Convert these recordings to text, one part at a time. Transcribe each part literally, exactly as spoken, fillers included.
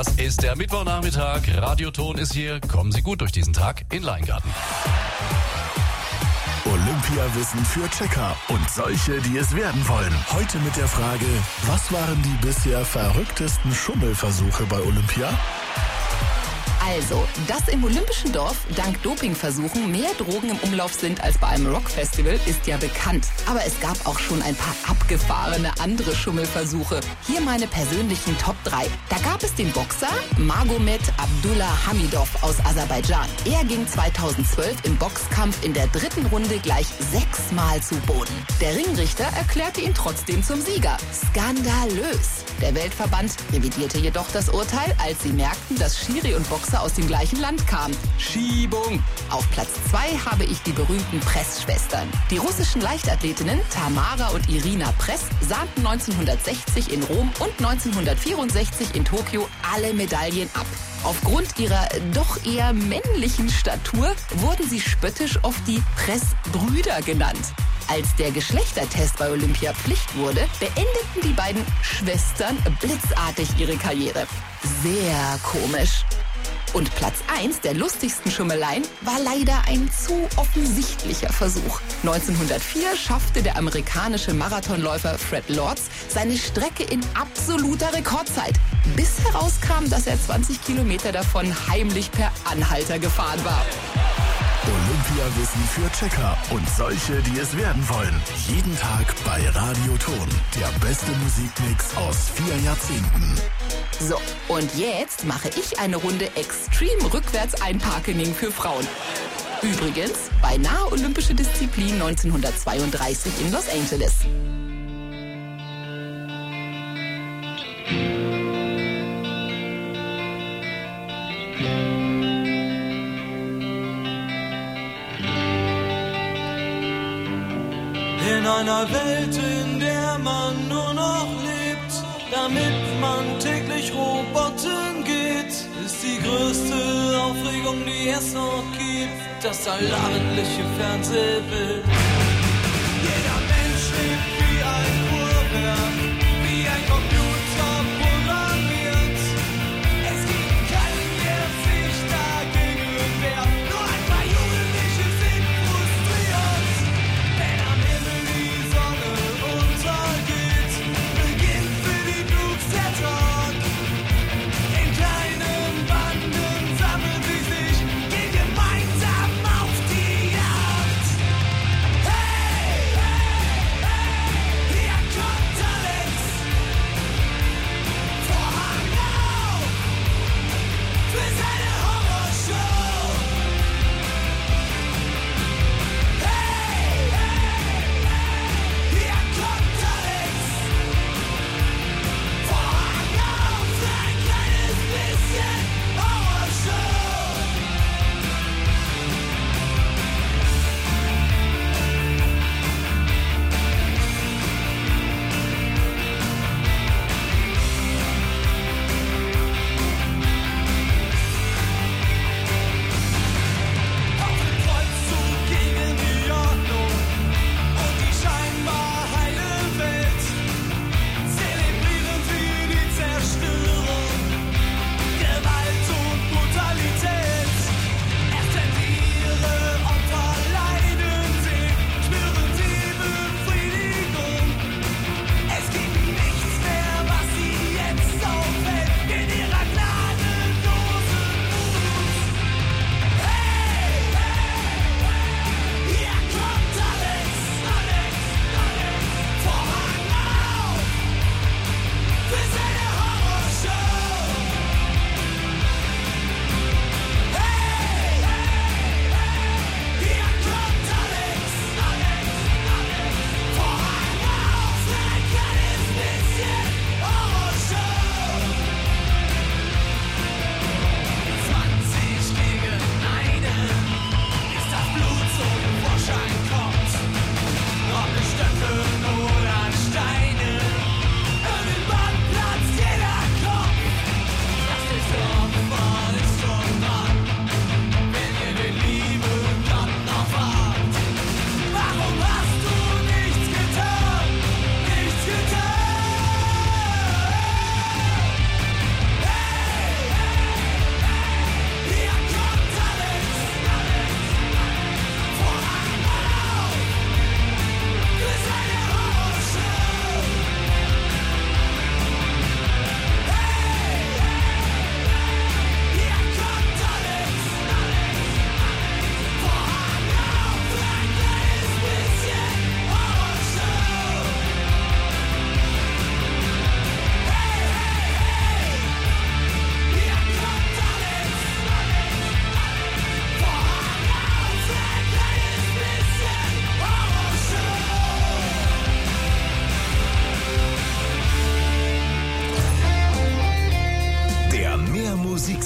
Das ist der Mittwochnachmittag. Radioton ist hier. Kommen Sie gut durch diesen Tag in Leingarten. Olympiawissen für Checker und solche, die es werden wollen. Heute mit der Frage, was waren die bisher verrücktesten Schummelversuche bei Olympia? Also, dass im Olympischen Dorf dank Dopingversuchen mehr Drogen im Umlauf sind als bei einem Rockfestival, ist ja bekannt. Aber es gab auch schon ein paar abgefahrene andere Schummelversuche. Hier meine persönlichen Top drei. Da gab es den Boxer Magomed Abdullah Hamidov aus Aserbaidschan. Er ging zweitausendzwölf im Boxkampf in der dritten Runde gleich sechsmal zu Boden. Der Ringrichter erklärte ihn trotzdem zum Sieger. Skandalös. Der Weltverband revidierte jedoch das Urteil, als sie merkten, dass Schiri und Boxer aus dem gleichen Land kamen. Schiebung! Auf Platz zwei habe ich die berühmten Press-Schwestern. Die russischen Leichtathletinnen Tamara und Irina Press sahnten neunzehnhundertsechzig in Rom und neunzehnhundertvierundsechzig in Tokio alle Medaillen ab. Aufgrund ihrer doch eher männlichen Statur wurden sie spöttisch oft die Pressbrüder genannt. Als der Geschlechtertest bei Olympia Pflicht wurde, beendeten die beiden Schwestern blitzartig ihre Karriere. Sehr komisch. Und Platz eins der lustigsten Schummeleien war leider ein zu offensichtlicher Versuch. neunzehnhundertvier schaffte der amerikanische Marathonläufer Fred Lorz seine Strecke in absoluter Rekordzeit, bis herauskam, dass er zwanzig Kilometer davon heimlich per Anhalter gefahren war. Olympiawissen für Checker und solche, die es werden wollen. Jeden Tag bei Radioton. Der beste Musikmix aus vier Jahrzehnten. So, und jetzt mache ich eine Runde Extreme Rückwärts-Einparkening für Frauen. Übrigens, beinahe olympische Disziplin neunzehnhundertzweiunddreißig in Los Angeles. In einer Welt, in der man nur noch lebt, damit man täglich Robotern geht, ist die größte Aufregung, die es noch gibt, das allabendliche Fernsehbild. Jeder Mensch lebt wie ein Uhrwerk, wie ein Computer programmiert. Es gibt keinen, der sich dagegen wehrt, nur ein paar Jugendliche sind frustriert. Wenn am Himmel die Sonne untergeht, beginnt für die Blues der Tag. In kleinen Banden sammeln sie sich, gehen gemeinsam auf die Jagd.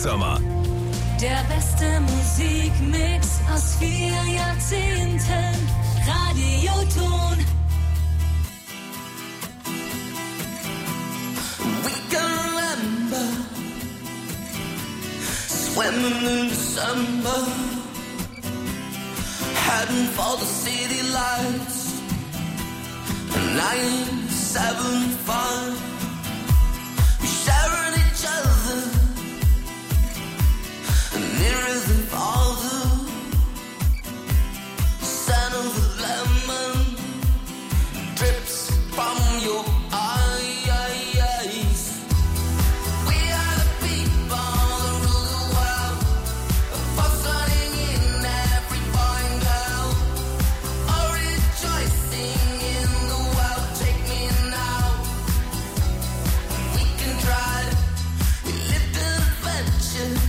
Musiksommer. Der beste Musikmix aus vier Jahrzehnten. Radioton. We can remember swimming in December, heading for the city lights. nine seven five, we sharing each other, nearer than farther. Scent of the lemon drips from your eyes. We are the people that rule the world, fussing in every boy and girl, all rejoicing in the world. Take me now, we can try, we live an adventure,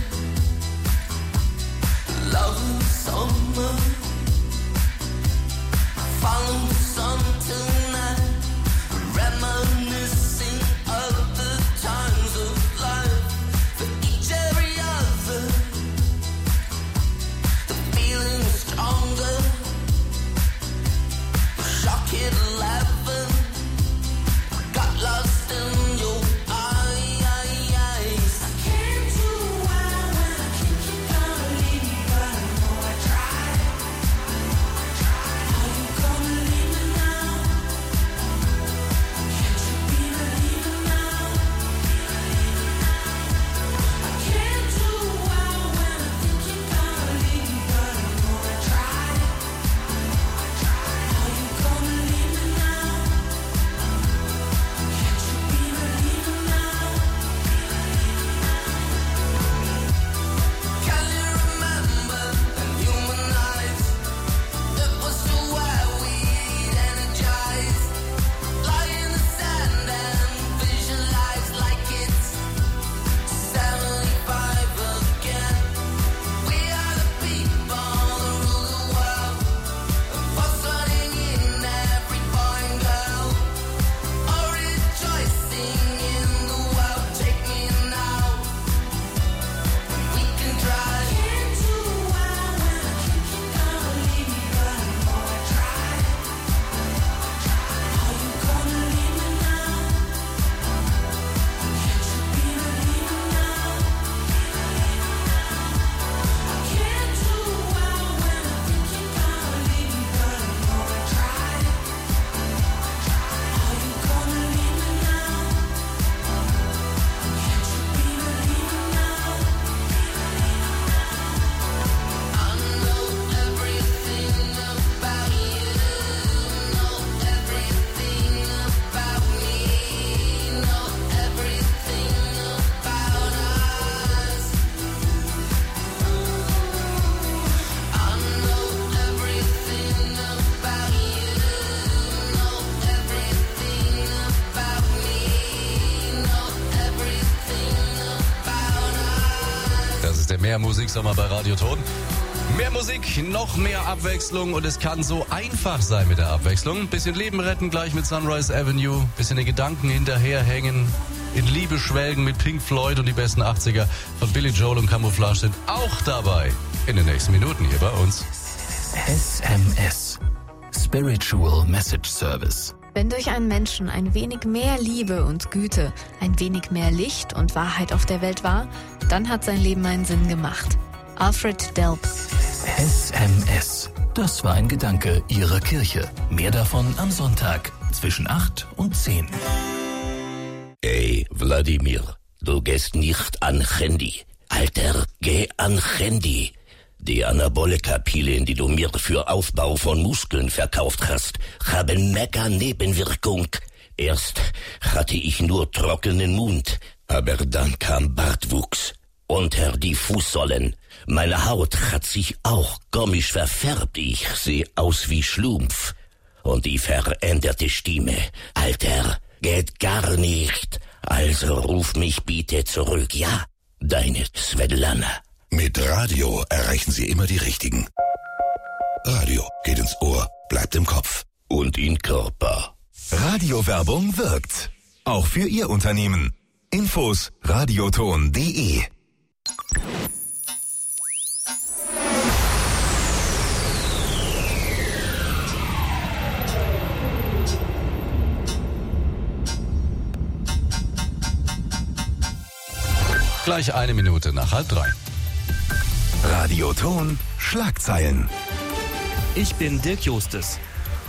love in summer, follow the sun tonight, reminiscing of the times of life, for each every other, the feeling is stronger, shock at eleven, got lost in your eyes. I came too wild when I think you're gonna leave me, but I know I tried. Are you gonna leave me now? Can't you be believing now? I came too wild when I think you're gonna leave me, but I know I tried. Are you gonna leave me now? Can't you be believing now? Can you remember in human eyes? It was so where we'd energize, lie in the sand and visualize like it's seventy-five again. We are the people that rule the world, fussing in every boy and girl, all rejoicing in the world. Take me now, we can try. Came too wild when I think you're gonna leave me, but I know I tried. Are you gonna leave me now? Can't you be believing now? I came too wild when I think you're gonna leave me, but I know I tried. Are you gonna leave me now? Can't you be believing now? I know everything about you, know everything about me, know everything about us. I know everything about you, know everything about me, know everything about us. Das ist der Mehr-Musik-Sommer bei Radioton. Mehr Musik, noch mehr Abwechslung und es kann so einfach sein mit der Abwechslung. Bisschen Leben retten gleich mit Sunrise Avenue, bisschen den Gedanken hinterherhängen, in Liebe schwelgen mit Pink Floyd und die besten achtziger von Billy Joel und Camouflage sind auch dabei. In den nächsten Minuten hier bei uns. S M S. Spiritual Message Service. Wenn durch einen Menschen ein wenig mehr Liebe und Güte, ein wenig mehr Licht und Wahrheit auf der Welt war, dann hat sein Leben einen Sinn gemacht. Alfred Delp. S M S. Das war ein Gedanke Ihrer Kirche. Mehr davon am Sonntag zwischen acht und zehn. Ey, Wladimir, du gehst nicht an Handy. Alter, geh an Handy. Die Anabolika-Pillen, die du mir für Aufbau von Muskeln verkauft hast, haben mega Nebenwirkung. Erst hatte ich nur trockenen Mund, aber dann kam Bartwuchs unter die Fußsohlen. Meine Haut hat sich auch komisch verfärbt. Ich sehe aus wie Schlumpf. Und die veränderte Stimme. Alter, geht gar nicht. Also ruf mich bitte zurück, ja? Deine Svetlana. Mit Radio erreichen Sie immer die Richtigen. Radio geht ins Ohr, bleibt im Kopf. Und in Körper. Radiowerbung wirkt. Auch für Ihr Unternehmen. Infos radioton punkt de Gleich eine Minute nach halb drei. Radioton Schlagzeilen. Ich bin Dirk Justes.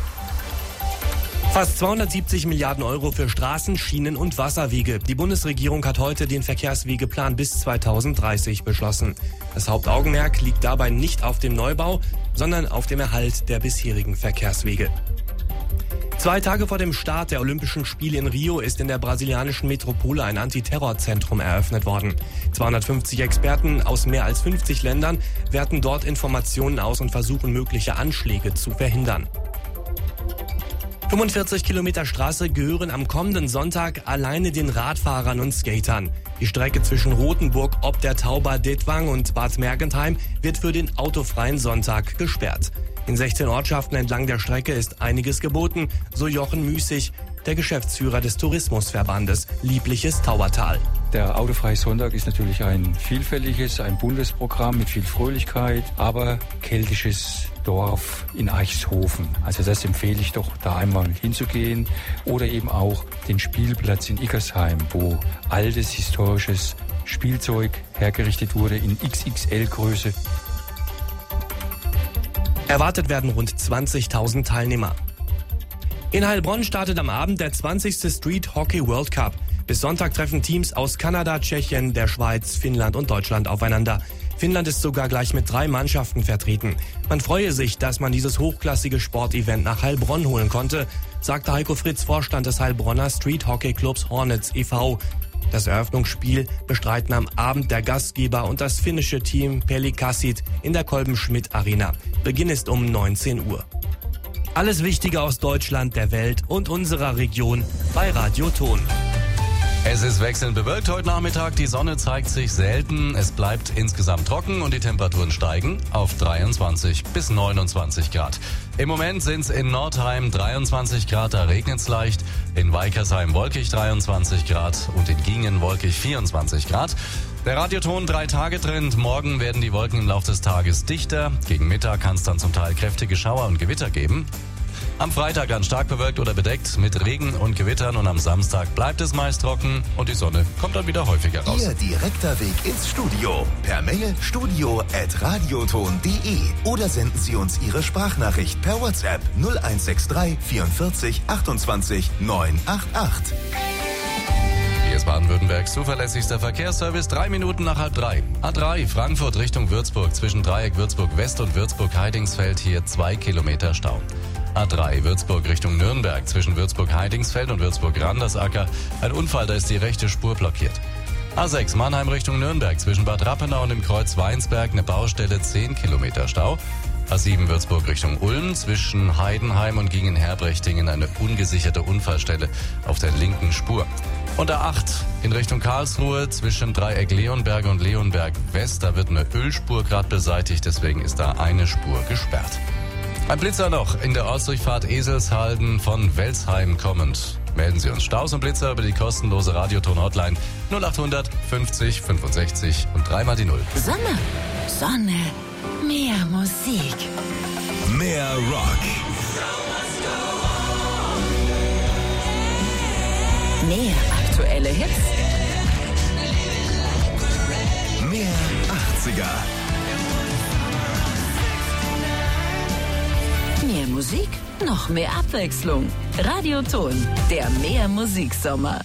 Fast zweihundertsiebzig Milliarden Euro für Straßen, Schienen und Wasserwege. Die Bundesregierung hat heute den Verkehrswegeplan bis zweitausenddreißig beschlossen. Das Hauptaugenmerk liegt dabei nicht auf dem Neubau, sondern auf dem Erhalt der bisherigen Verkehrswege. Zwei Tage vor dem Start der Olympischen Spiele in Rio ist in der brasilianischen Metropole ein Antiterrorzentrum eröffnet worden. zweihundertfünfzig Experten aus mehr als fünfzig Ländern werten dort Informationen aus und versuchen, mögliche Anschläge zu verhindern. fünfundvierzig Kilometer Straße gehören am kommenden Sonntag alleine den Radfahrern und Skatern. Die Strecke zwischen Rothenburg ob der Tauber Ditwang und Bad Mergentheim wird für den autofreien Sonntag gesperrt. In sechzehn Ortschaften entlang der Strecke ist einiges geboten, so Jochen Müßig, der Geschäftsführer des Tourismusverbandes Liebliches Taubertal. Der autofreie Sonntag ist natürlich ein vielfältiges, ein buntes Programm mit viel Fröhlichkeit, aber keltisches Dorf in Eichshofen. Also das empfehle ich doch, da einmal hinzugehen. Oder eben auch den Spielplatz in Ickersheim, wo altes historisches Spielzeug hergerichtet wurde in X X L-Größe. Erwartet werden rund zwanzigtausend Teilnehmer. In Heilbronn startet am Abend der zwanzigste Street Hockey World Cup. Bis Sonntag treffen Teams aus Kanada, Tschechien, der Schweiz, Finnland und Deutschland aufeinander. Finnland ist sogar gleich mit drei Mannschaften vertreten. Man freue sich, dass man dieses hochklassige Sportevent nach Heilbronn holen konnte, sagte Heiko Fritz, Vorstand des Heilbronner Street Hockey Clubs Hornets e V Das Eröffnungsspiel bestreiten am Abend der Gastgeber und das finnische Team Pelikassit in der Kolben-Schmidt Arena. Beginn ist um neunzehn Uhr. Alles Wichtige aus Deutschland, der Welt und unserer Region bei Radioton. Es ist wechselnd bewölkt heute Nachmittag, die Sonne zeigt sich selten, es bleibt insgesamt trocken und die Temperaturen steigen auf dreiundzwanzig bis neunundzwanzig Grad. Im Moment sind es in Nordheim dreiundzwanzig Grad, da regnet es leicht, in Weikersheim wolkig dreiundzwanzig Grad und in Gingen wolkig vierundzwanzig Grad. Der Radioton drei Tage Trend, morgen werden die Wolken im Laufe des Tages dichter, gegen Mittag kann es dann zum Teil kräftige Schauer und Gewitter geben. Am Freitag dann stark bewölkt oder bedeckt mit Regen und Gewittern und am Samstag bleibt es meist trocken und die Sonne kommt dann wieder häufiger raus. Ihr direkter Weg ins Studio. Per Mail studio at radioton punkt de oder senden Sie uns Ihre Sprachnachricht per WhatsApp null eins sechs drei vierundvierzig achtundzwanzig neun acht acht. Hier ist Baden-Württembergs zuverlässigster Verkehrsservice, drei Minuten nach halb drei. A drei Frankfurt Richtung Würzburg, zwischen Dreieck Würzburg West und Würzburg Heidingsfeld hier zwei Kilometer Stau. A drei Würzburg Richtung Nürnberg, zwischen Würzburg Heidingsfeld und Würzburg Randersacker. Ein Unfall, da ist die rechte Spur blockiert. A sechs Mannheim Richtung Nürnberg, zwischen Bad Rappenau und dem Kreuz Weinsberg eine Baustelle, zehn Kilometer Stau. A sieben Würzburg Richtung Ulm, zwischen Heidenheim und Gingen-Herbrechtingen eine ungesicherte Unfallstelle auf der linken Spur. Und A acht in Richtung Karlsruhe, zwischen Dreieck Leonberg und Leonberg West, da wird eine Ölspur gerade beseitigt, deswegen ist da eine Spur gesperrt. Ein Blitzer noch in der Ortsdurchfahrt Eselshalden von Welsheim kommend. Melden Sie uns Staus und Blitzer über die kostenlose Radioton-Hotline null achthundert fünfzig fünfundsechzig und dreimal die Null. Sonne, Sonne, mehr Musik. Mehr Rock. Mehr aktuelle Hits. Mehr achtziger. Mehr Musik, noch mehr Abwechslung. Radioton, der Mehr Musiksommer.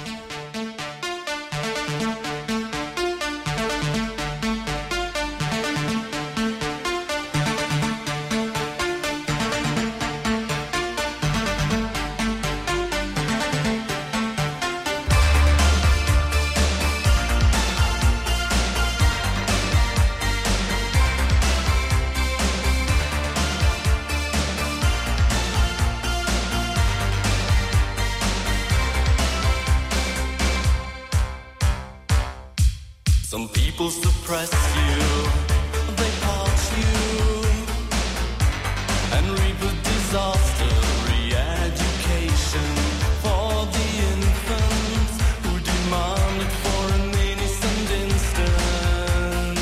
Some people suppress you, they parch you, and reap a disaster, re-education for the infants who demand it for an innocent instant.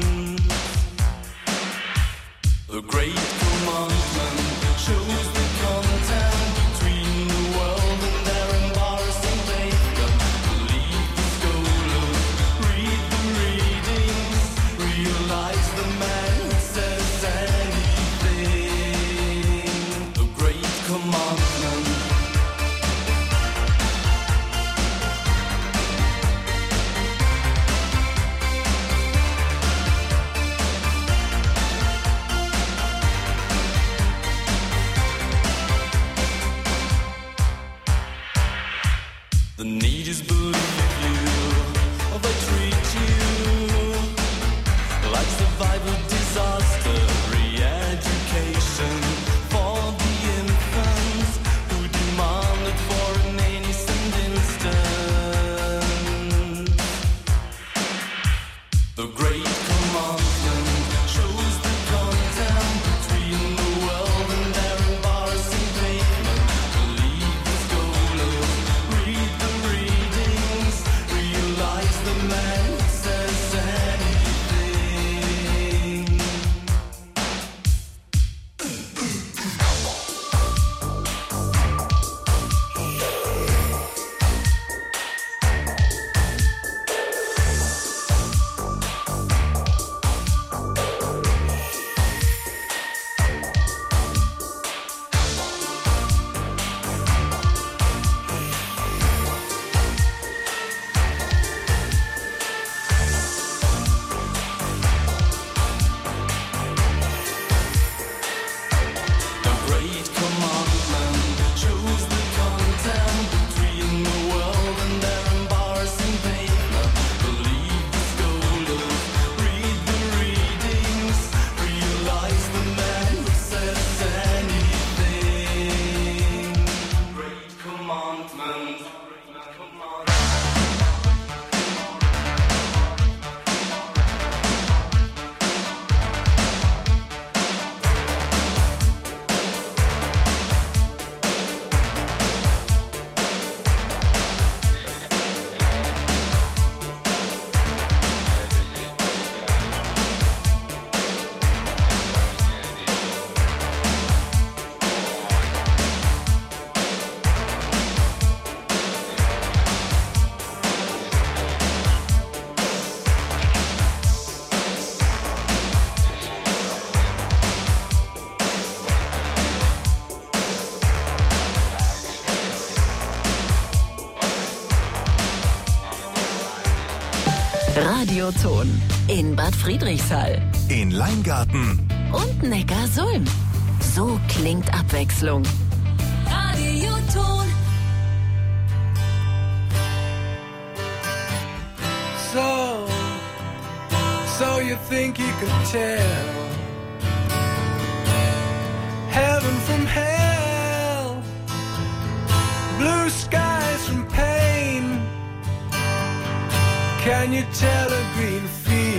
The great commandment shows the content between the world and their embarrassing vacant. Believe the scholars, read leave you, or they treat you like survival disaster re-education for the infants who demanded for an innocent instant. The great commandment shows the contempt between the world and their embarrassing pavement. Believe the scholars, read the readings, realize the man who says anything. The great commandment shows the contempt between the world and their embarrassing pavement. Believe the scholars, read the readings, realize the man who says anything. Great commandment. Radioton in Bad Friedrichshall In Leingarten. und Neckarsulm. So klingt Abwechslung. Radioton. So, so you think you can tell heaven from hell, blue skies from pain? Can you tell a green field